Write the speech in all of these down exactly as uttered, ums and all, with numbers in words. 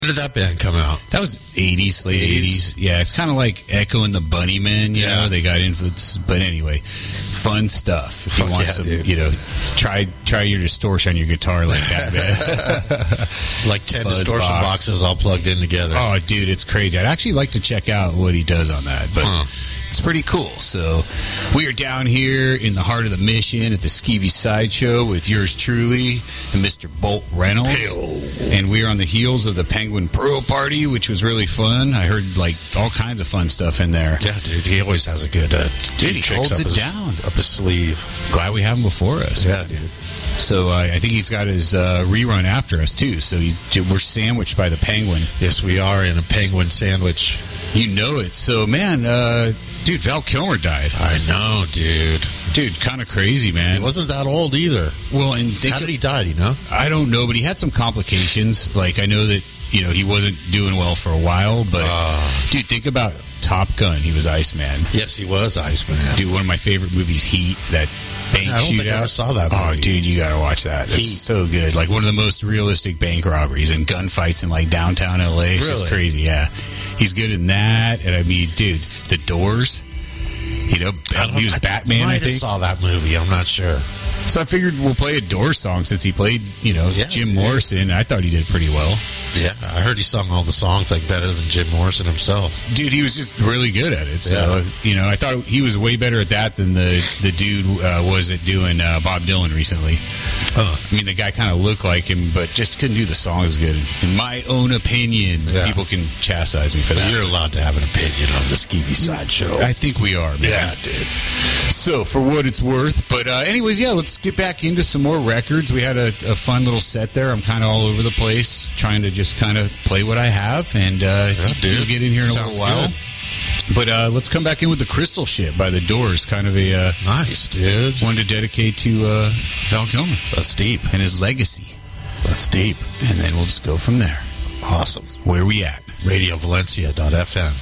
When did that band come out? That was eighties, late eighties. Yeah, it's kind of like Echo and the Bunnymen, you yeah. know, they got influence. But anyway, fun stuff. If you Fuck want yeah, some, dude. you know, try try your distortion on your guitar like that, man. Like ten Fuzz distortion box. boxes all plugged in together. Oh, dude, it's crazy. I'd actually like to check out what he does on that, but Huh. it's pretty cool. So we are down here in the heart of the Mission at the Skeevy Sideshow with yours truly and Mister Bolt Reynolds. Hey-o. And we are on the heels of the Penguin Pearl Party, which was really fun. I heard like all kinds of fun stuff in there. Yeah, dude, he always has a good uh, Dude, he tricks holds up it his, down. up his sleeve. Glad we have him before us. Yeah, dude. So uh, I think he's got his uh, rerun after us, too. So he, we're sandwiched by the Penguin. Yes, we are in a penguin sandwich. You know it. So, man, uh, dude, Val Kilmer died. I know, dude. Dude, kind of crazy, man. He wasn't that old either. Well, and think How did he die, do you know? I don't know, but he had some complications. Like, I know that, you know, he wasn't doing well for a while, but, Uh. dude, think about Top Gun. He was Iceman. Yes, he was Iceman. Dude, one of my favorite movies, Heat, that bank I don't shootout. think I ever saw that Oh, movie. dude, you gotta watch that. It's Heat. so good. Like, one of the most realistic bank robberies and gunfights in, like, downtown L A. It's just Really? crazy, yeah. He's good in that, and I mean, dude, The Doors. You know, I don't- he was I Batman, I might have think. saw that movie. I'm not sure. So I figured we'll play a Doors song since he played, you know, Yeah, Jim dude. Morrison. I thought he did pretty well. Yeah, I heard he sung all the songs like better than Jim Morrison himself. Dude, he was just really good at it. So, Yeah. you know, I thought he was way better at that than the, the dude uh, was at doing uh, Bob Dylan recently. Huh. I mean, the guy kind of looked like him, but just couldn't do the songs good. In my own opinion, Yeah. people can chastise me for But that. you're allowed to have an opinion on the Skeevy Sideshow. I think we are, man. Yeah, dude. So, for what it's worth. But, uh, anyways, yeah, let's get back into some more records. We had a, a fun little set there. I'm kind of all over the place, trying to just kind of play what I have. And uh, Yeah, dude. we'll get in here in a Sounds little while. good. But uh, let's come back in with the Crystal Shit by The Doors. Kind of a uh, Nice, dude. one to dedicate to uh, Val Kilmer That's deep. and his legacy. That's deep. And then we'll just go from there. Awesome. Where we at? radio valencia dot f m.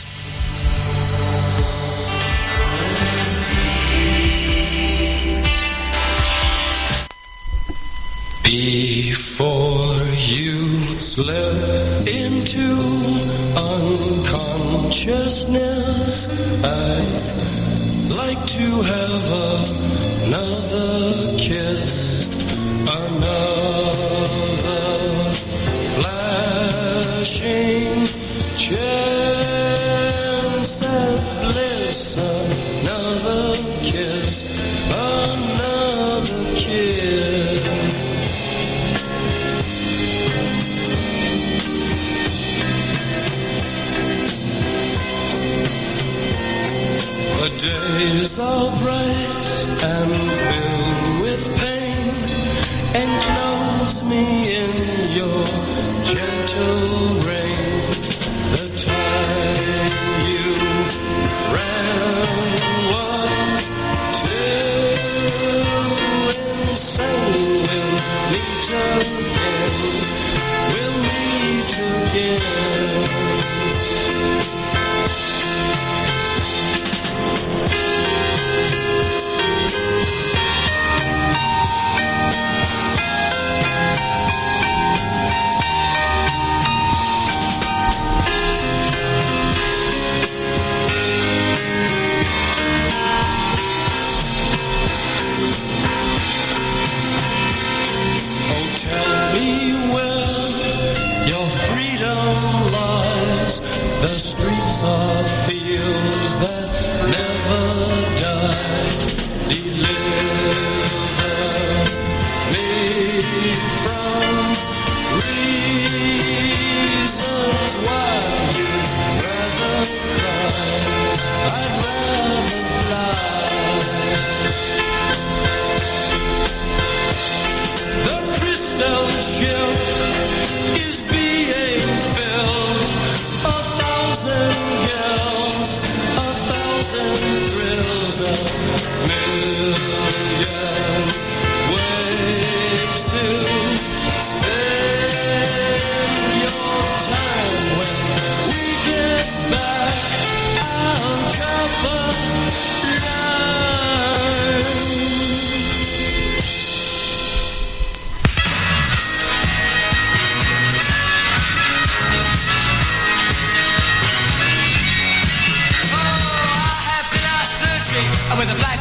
Before you slip into unconsciousness, I'd like to have another kiss, another flashing chance at bliss, another kiss, another kiss. The days are bright and filled with pain. Enclose me in your gentle rain. The time you ran was too insane. We'll meet again. We'll meet again.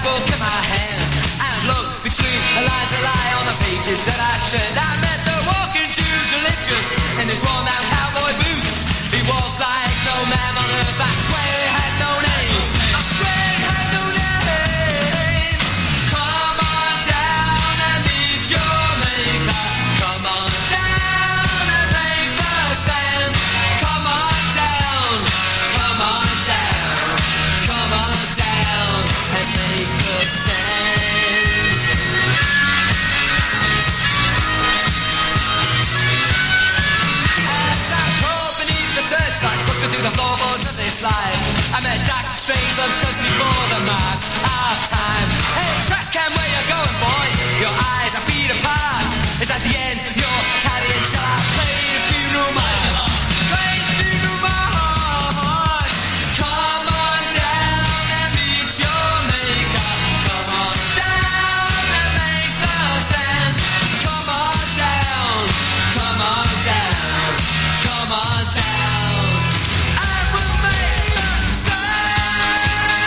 book in my hand and look between the lines that lie on the pages that I turned. I met the walking Jew, delicious, in his worn-out cowboy boots. He walked like no man on earth. I swear he had no name. I swear he had no name. Come on down and meet your maker. Come on down and make the stand. Come on down. Come on down. Come on down and make the stand. As I crawled beneath the searchlights, looking through the floorboards of this life, I met Doctor Strangelove's cousin before the march of time. Hey, trash can, where you going, boy? Your eyes are feet apart. Is that the end you're carrying? Shall I play the funeral march? Play the funeral march. Come on down and meet your maker. Come on down and make the stand. Come on down. Come on down. Come on down. And we'll make the stand.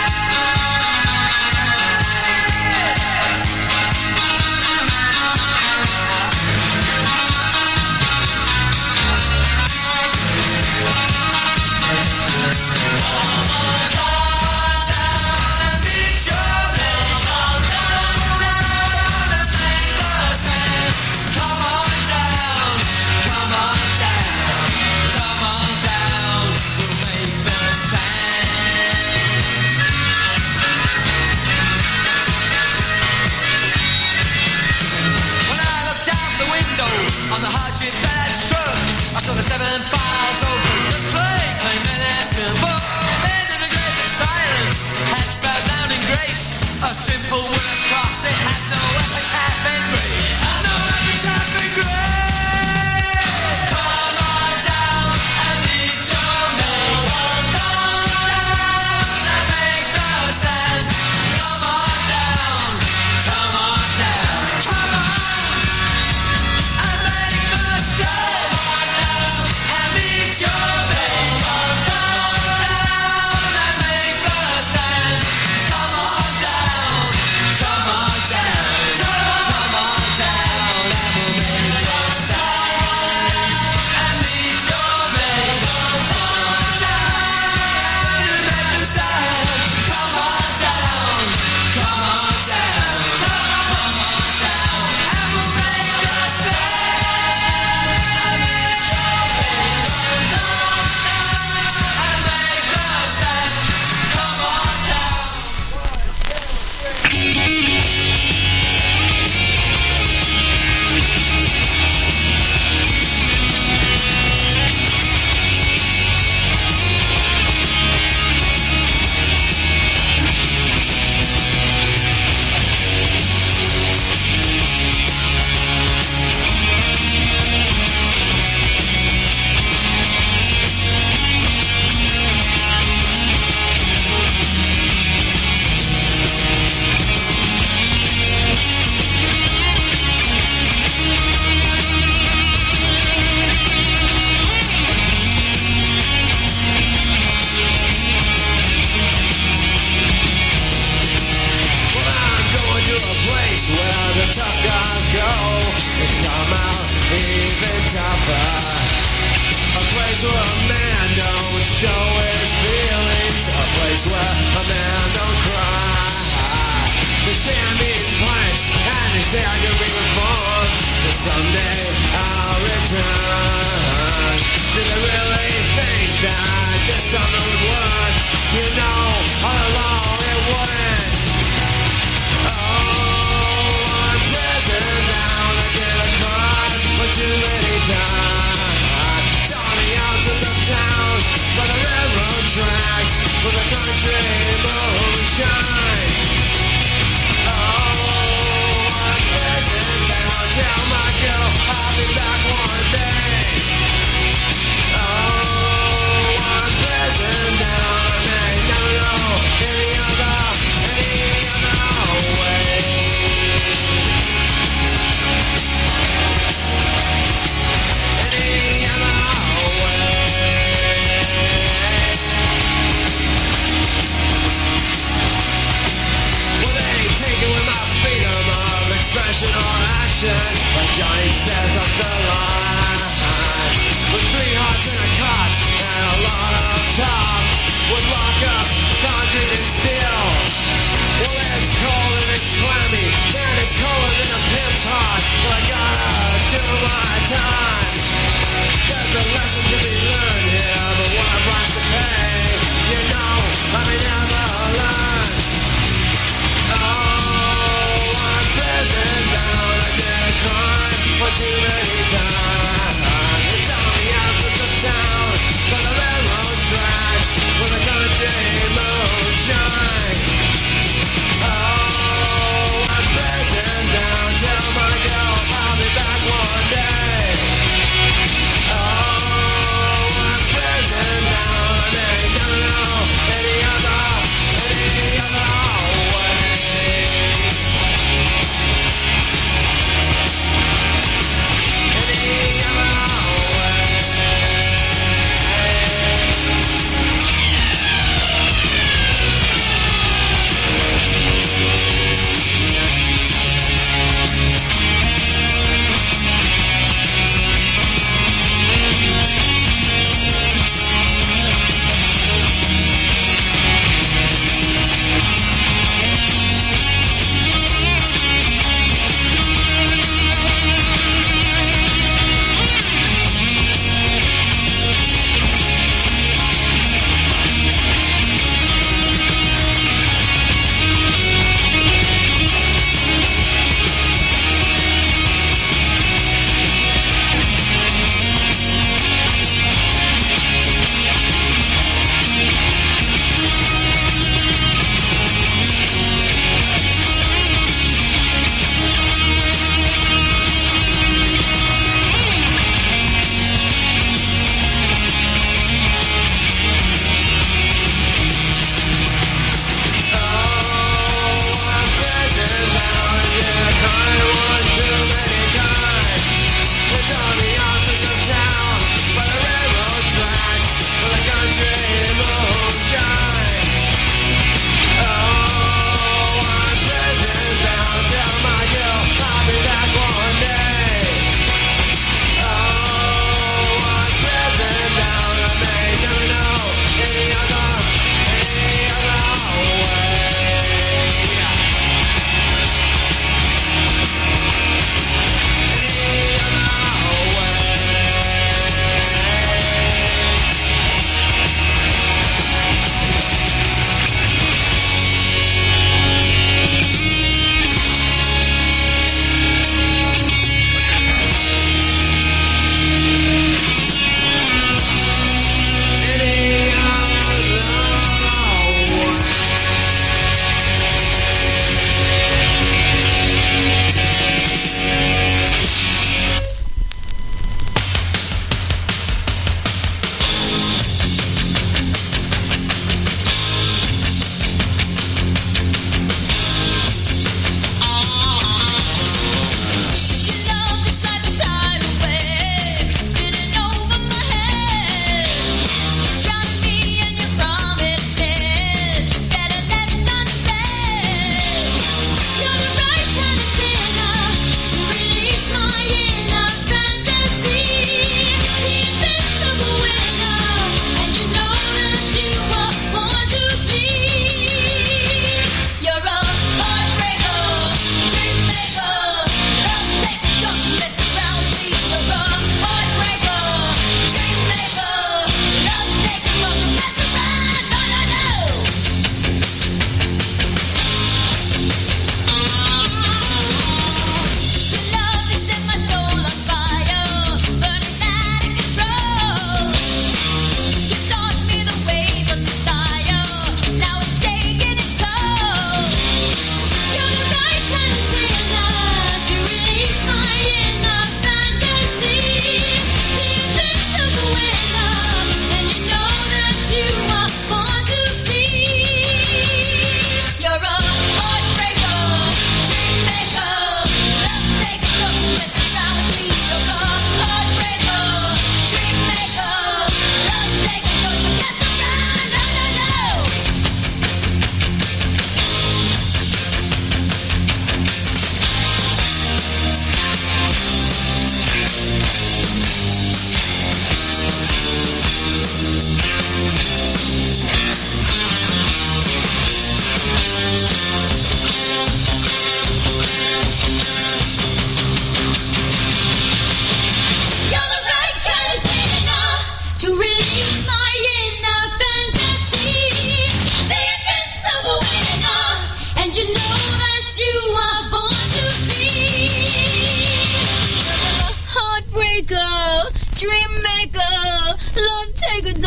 On the hardship that had struck, I saw the seven files open. The plague lay menacing, but then in the great silence had spelled down in grace a simple word cross. It had no epitaph in grey, no epitaph in grey. Come on down and meet your maker. Come down and make the stand. Come on down, come on down, come on. Tell my girl I'll be back one day. station, like Johnny says up the line. With three hearts in a cot and a lot of top, would lock up concrete and steel. Well, it's cold and it's clammy, and it's colder than a pimp's heart. Well, I gotta do my time. There's a lesson to be learned here, but what a price to pay. You know, I may never learn. Oh, I'm prison bound. I did a crime one too many times. It's on the outskirts of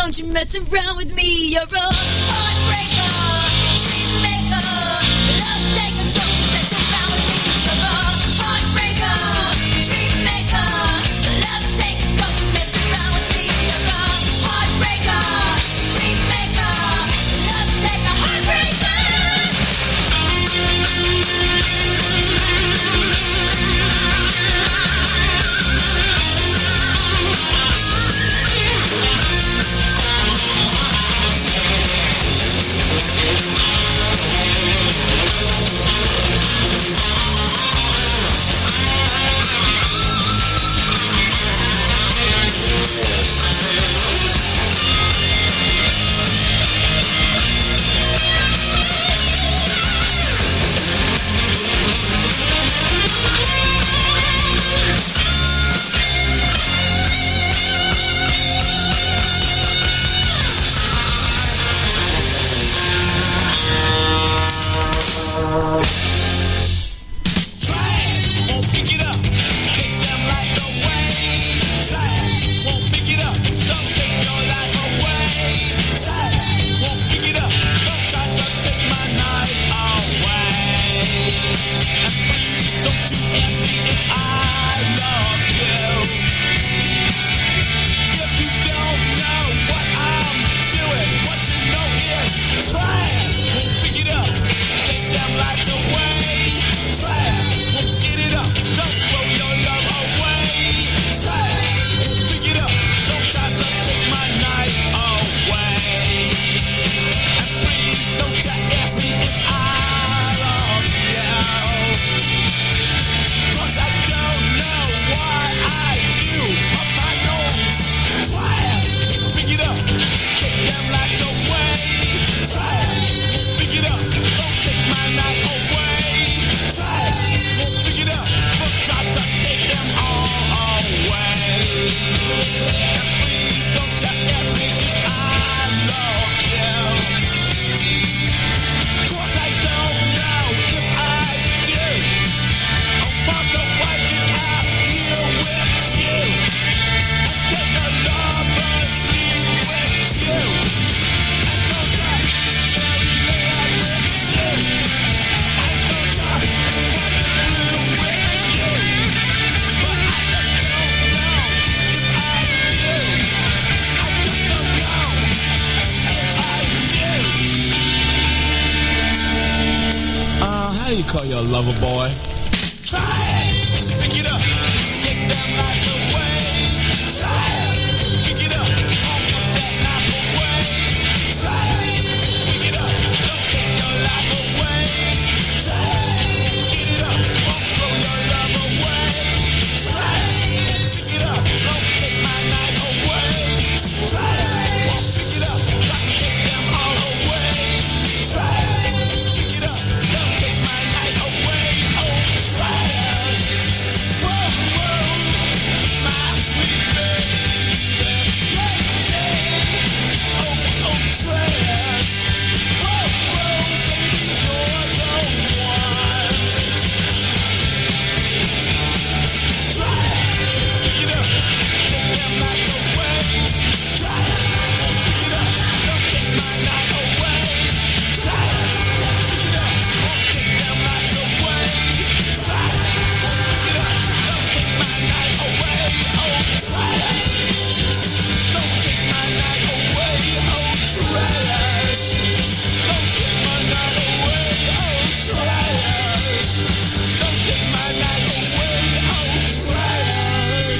Don't you mess around with me. You're a heartbreaker, dream maker, love taker. Don't you mess around with me. You're a heartbreaker, dream maker, love taker. Don't you mess around with me. You're a heartbreaker, dream maker, love taker, heartbreaker. Call you a lover boy. Try it, pick it up, take that knife away. Try it, pick it up, don't put that knife away. Try it, pick it up, don't take your life away. Try it, get it up, won't throw your love away. Try it, pick it up, don't take my knife away. Try it, won't pick it up, got to take them all away. Try it, pick it up, don't take my knife away. Oh, try it. Whoa, whoa, my sweet baby, lady. Oh, oh, try it. Whoa, whoa, baby, you're the one. Try it, pick it up, take them lights away. Try it, pick it up, don't take my night away. Try it, pick it up, won't take them lights away. Try it, pick it up, don't take my night away. Oh, try it, don't take my night away. Oh, try it, don't take my night away. Oh, try it, don't take my night away. Oh, try it.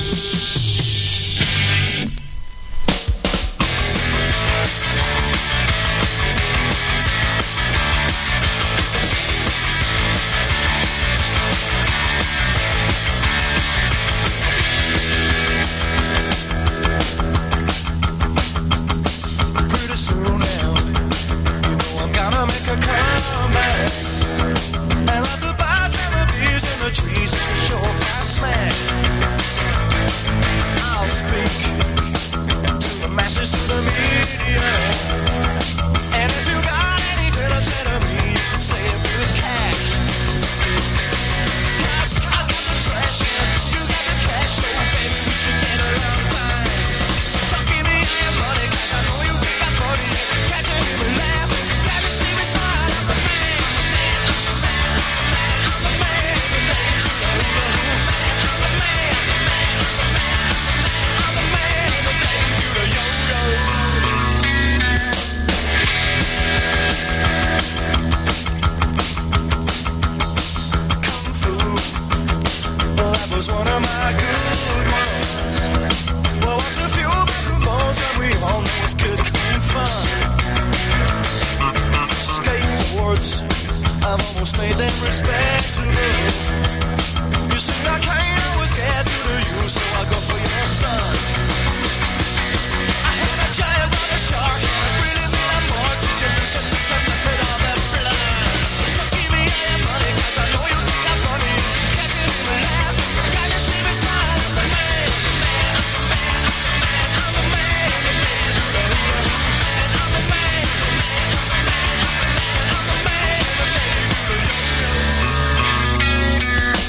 Pretty soon now, you know I'm gonna make a comeback. And at the bottom of beers and the trees, it's a short fast smack. I'll speak to the masses, to the media. And if you got anything to say to me, you can say it through the cat. 'Cause I got the trash in, you got the cash, so baby, we should get along fine. So give me all your money, I've almost made them respectable. You see, I can't always get through to you, so I go for your son. I had a giant brother shark, and it really meant I'm more to you because you took the pit of that blood. So give me all your money, cause I know you think I'm funny. Catch it in the laugh, got you see me smile. I'm the man, I'm the man, I'm the man, I'm the man, I'm the man, I'm the man, I'm the man, I'm the man, I'm the man, I'm the man.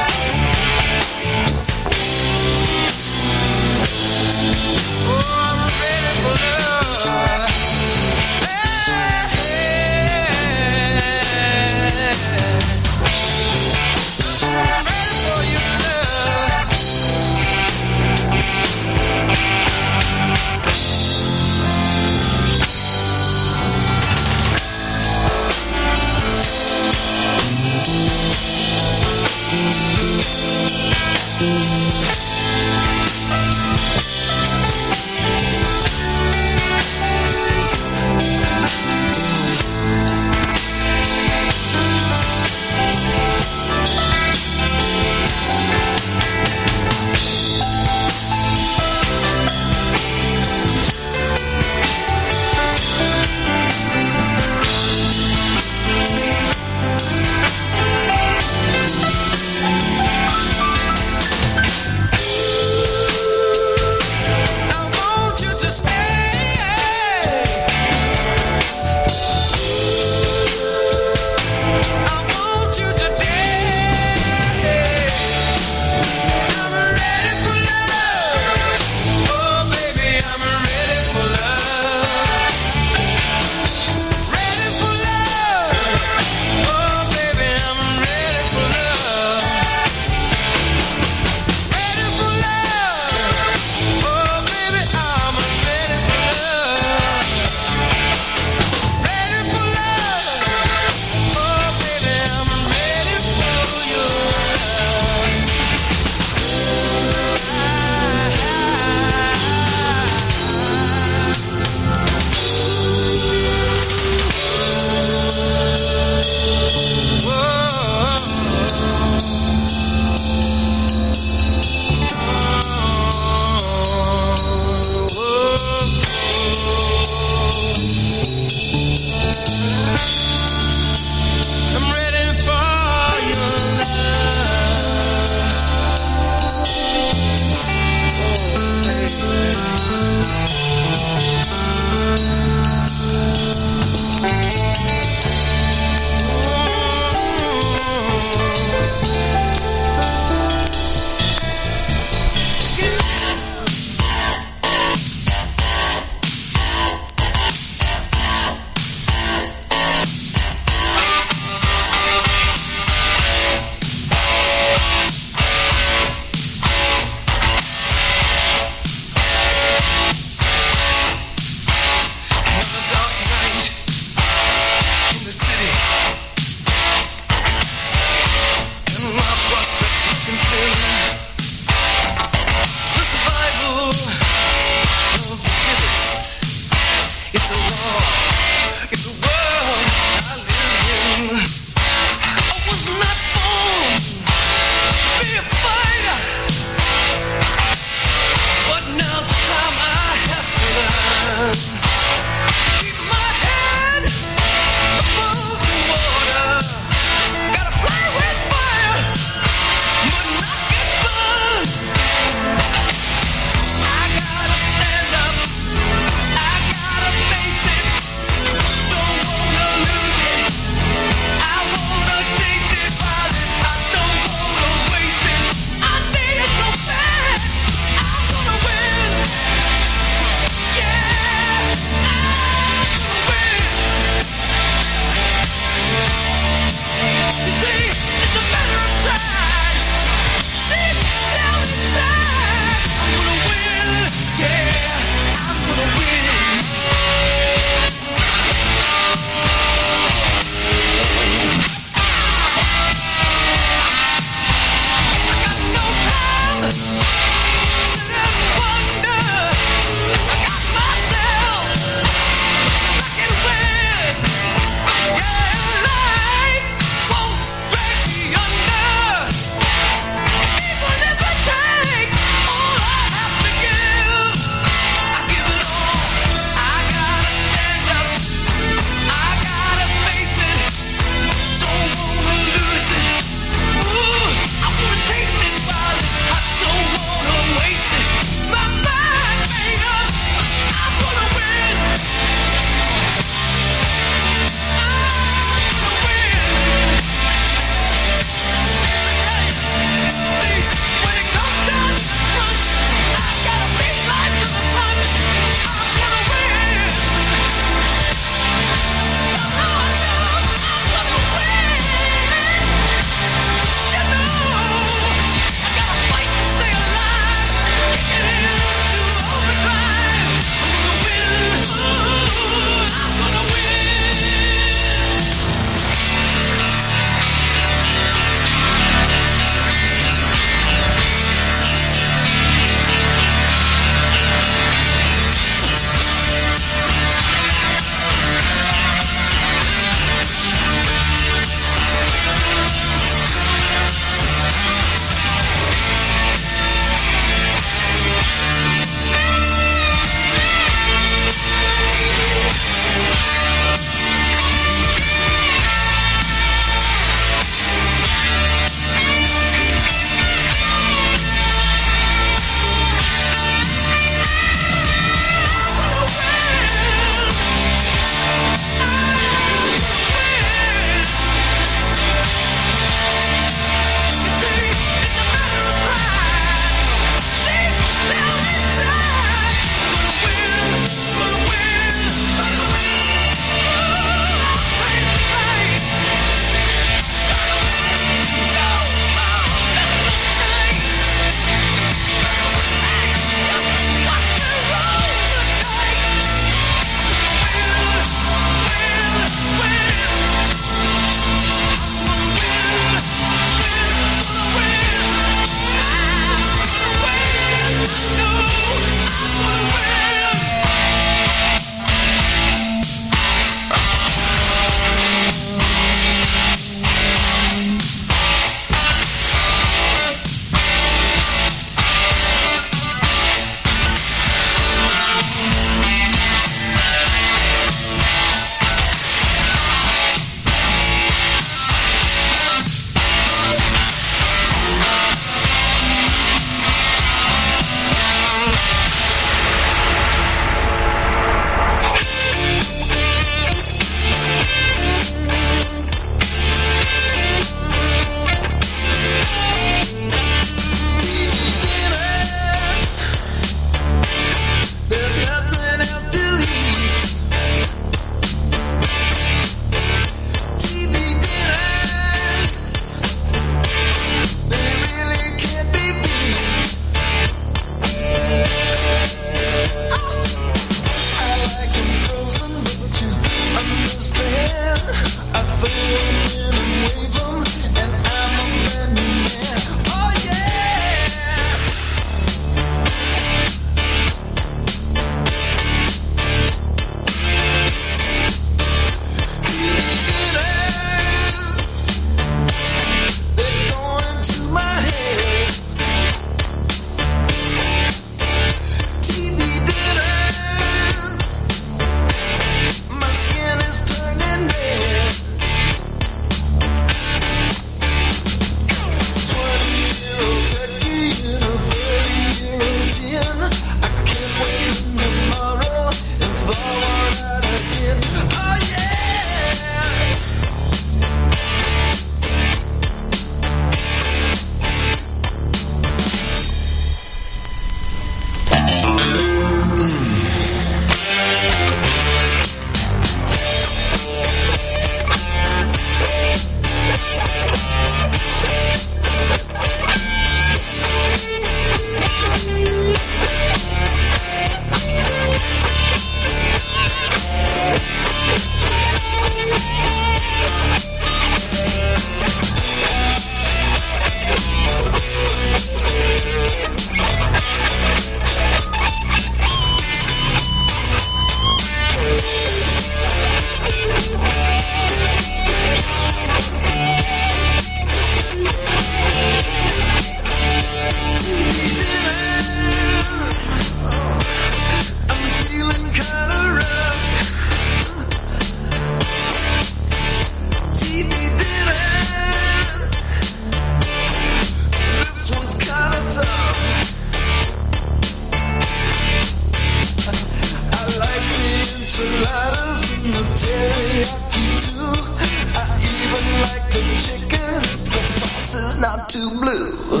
too blue.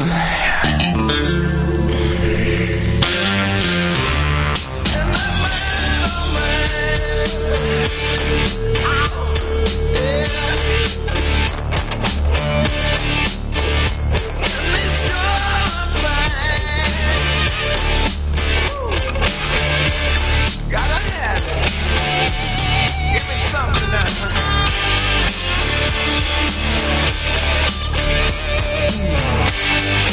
And that man, oh man, ow, yeah. And they sure fine. Gotta have it. Give me something now. Mm.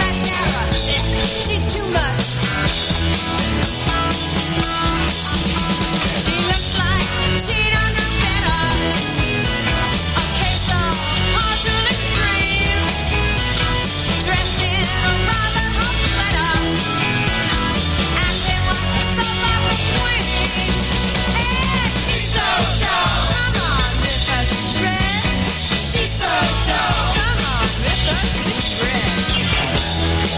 mascara. She's too much. She looks like she don't know better. A case of partial extreme. Dressed in a rather hot sweater. Acting like a soap opera queen. And she's so dull. Come on, rip her to shreds. She's so dull. Come on, rip her to shreds.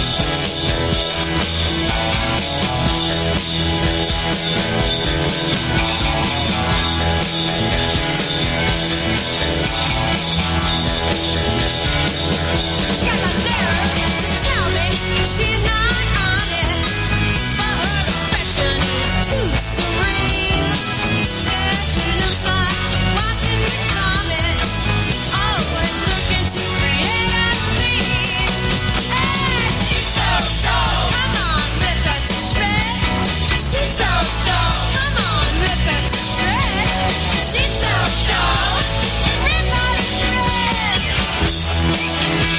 She got the nerve to tell me she's not honest, but her expression is too serene. Yeah, she looks like she watches me coming, always looking to create a scene. And she's so dull. Come on, rip her to shreds. She's so dull. Come on, rip her to shreds. She's so dull. Rip her to shreds.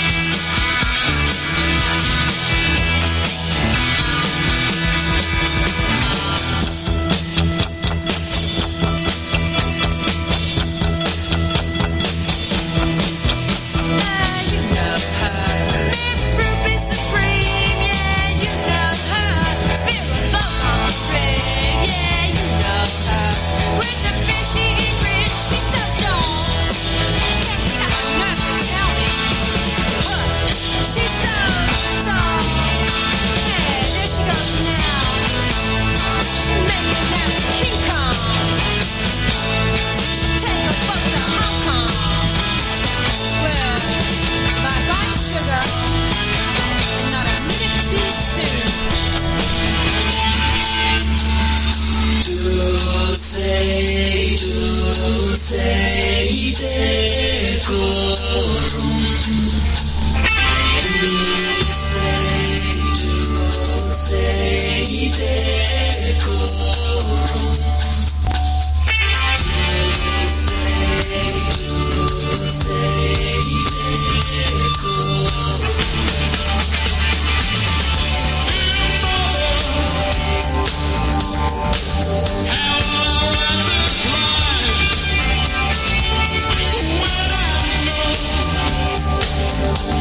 Yeah, you know her. Miss Ruby Supreme. Yeah, you know her. Vera Love on the string. Yeah, you know her. With the fishy grit, she's so dull. Yeah, she got the nerve to tell me. Look, she's so dull. Yeah, there she goes now. She making that King Kong. She take a boat to Hong Kong. Well, bye-bye, sugar, and not a minute too soon. When I know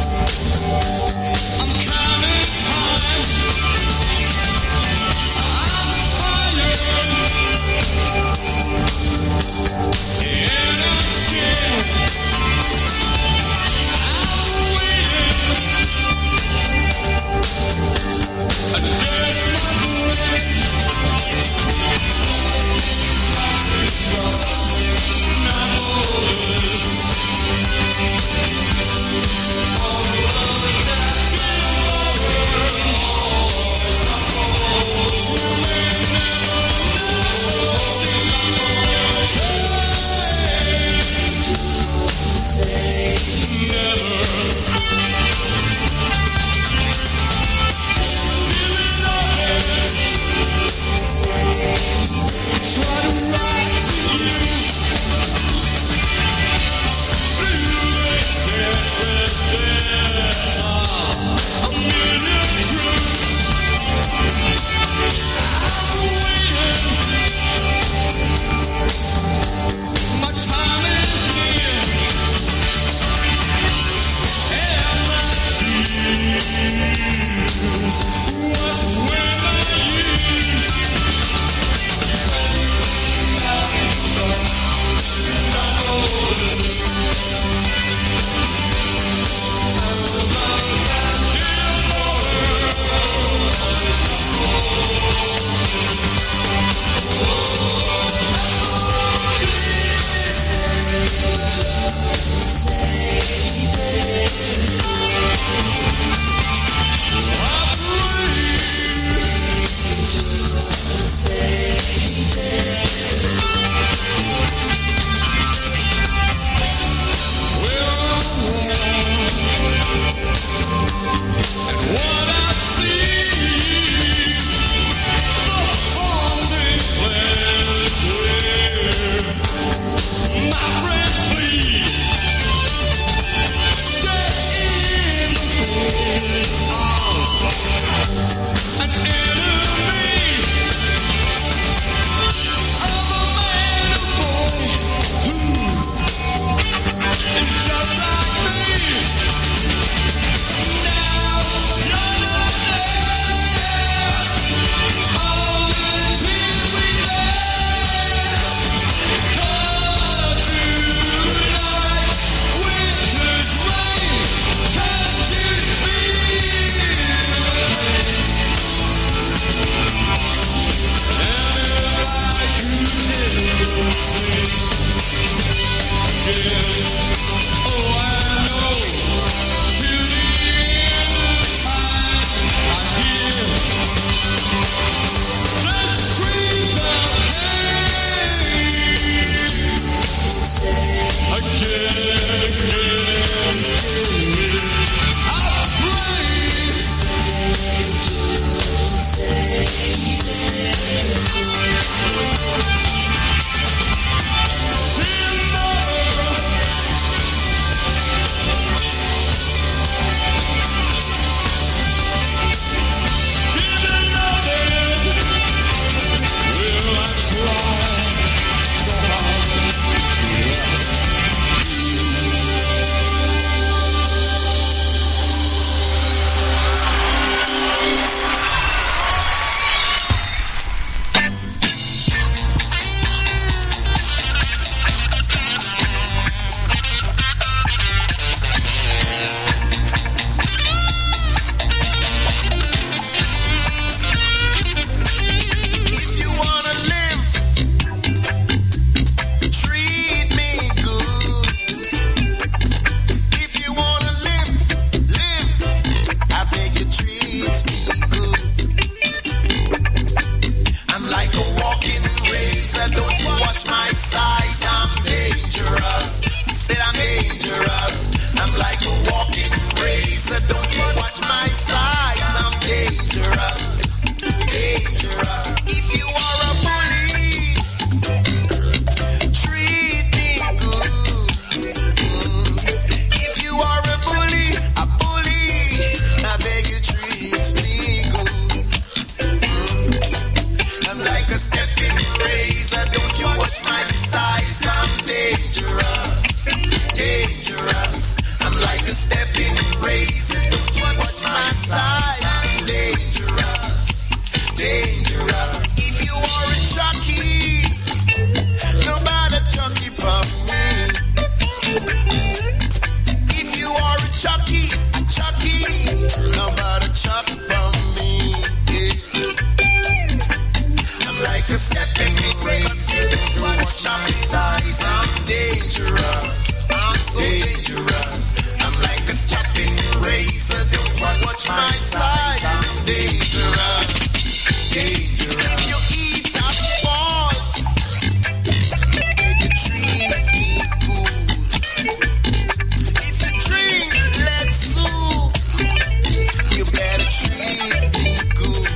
dangerous, dangerous. If you eat at fault, then you treat me good. If you drink lead soup, you better treat me good.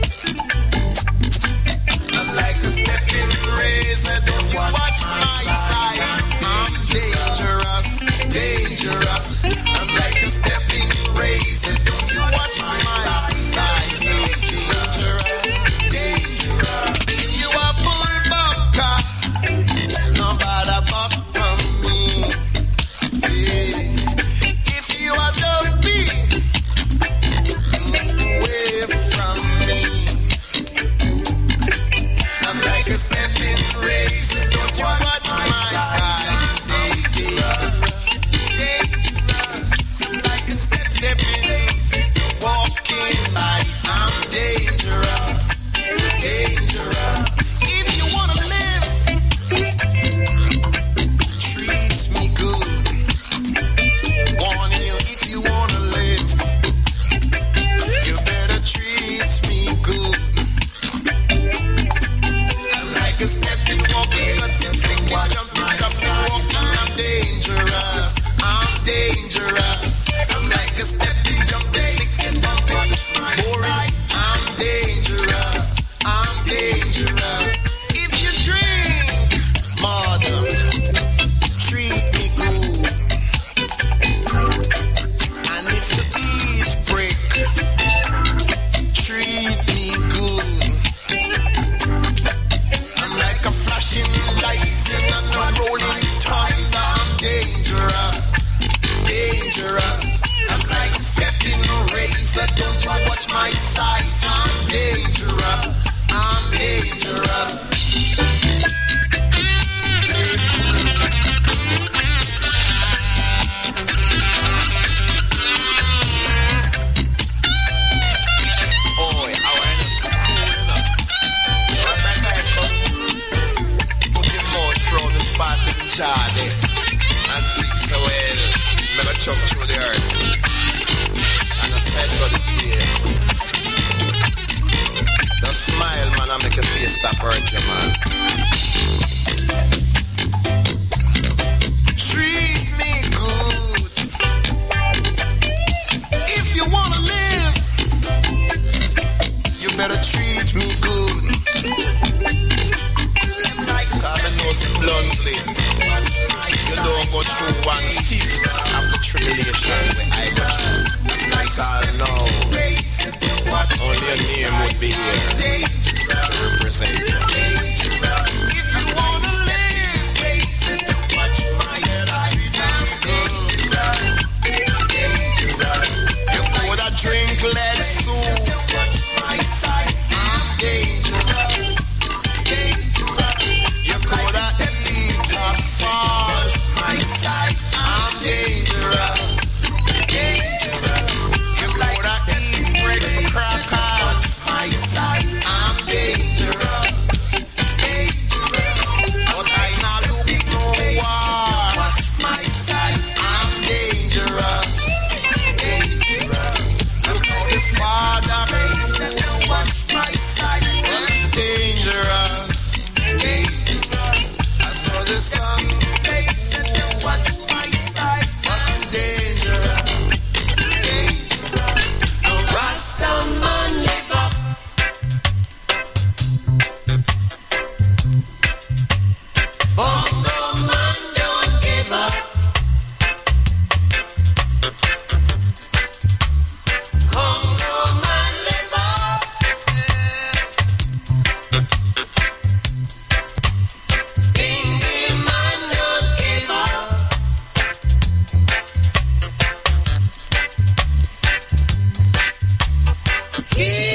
I'm like a stepping razor, don't you watch my size. I'm dangerous, dangerous. I'm like a stepping razor, don't you watch my size. Dangerous, dangerous. If you are bull bucker, nobody buck from me. Yeah. If you are dopey, away from me. I'm like a stepping razor, don't you watch my side. Dangerous, dangerous. I'm like a step stepping razor, walking size. I'm dangerous, dangerous. If you wanna live, treat me good. Warning you, if you wanna live, you better treat me good. I'm like a stepping, walking, cutting, flicking, jumping, jumping, walking. I'm dangerous, I'm dangerous. I'm like a stepping, jumping, flicking, jumping, boring. I'm dangerous, I'm dangerous. If you drink, mother, treat me good. And if you eat brick, treat me good. I'm like a flashing light and a rolling thunder. I'm dangerous, dangerous. I'm like a stepping razor, don't you watch my size. I'm dangerous, I'm dangerous. Oh, I want to school, you know. What that guy come, put him out through the spot in Chade and think so well, never chop through the earth. And I said, God is here. Don't smile, man, and make your face stop hurt you, man. Treat me good. If you wanna live, you better treat me good. Cause I know some bluntly, you don't go through one fifth of the tribulation where I go through. Because I know only a name would be here to represent you. If you wanna live, don't watch my side. You coulda drink lead soup. My side, I'm dangerous, dangerous. You coulda eat a fast. My side, I'm dangerous, dangerous. You coulda eat bread for crackers. My side, I'm dangerous, dangerous. But I not look no war. Watch my side, I'm dangerous, dangerous. Look how this father watch my side, well, it's dangerous, dangerous. I saw the sun watch my side, well, I'm dangerous, dangerous. No Rasta man live up. Bongo man don't give up. Congo man live up. Bingy man don't give up. Keep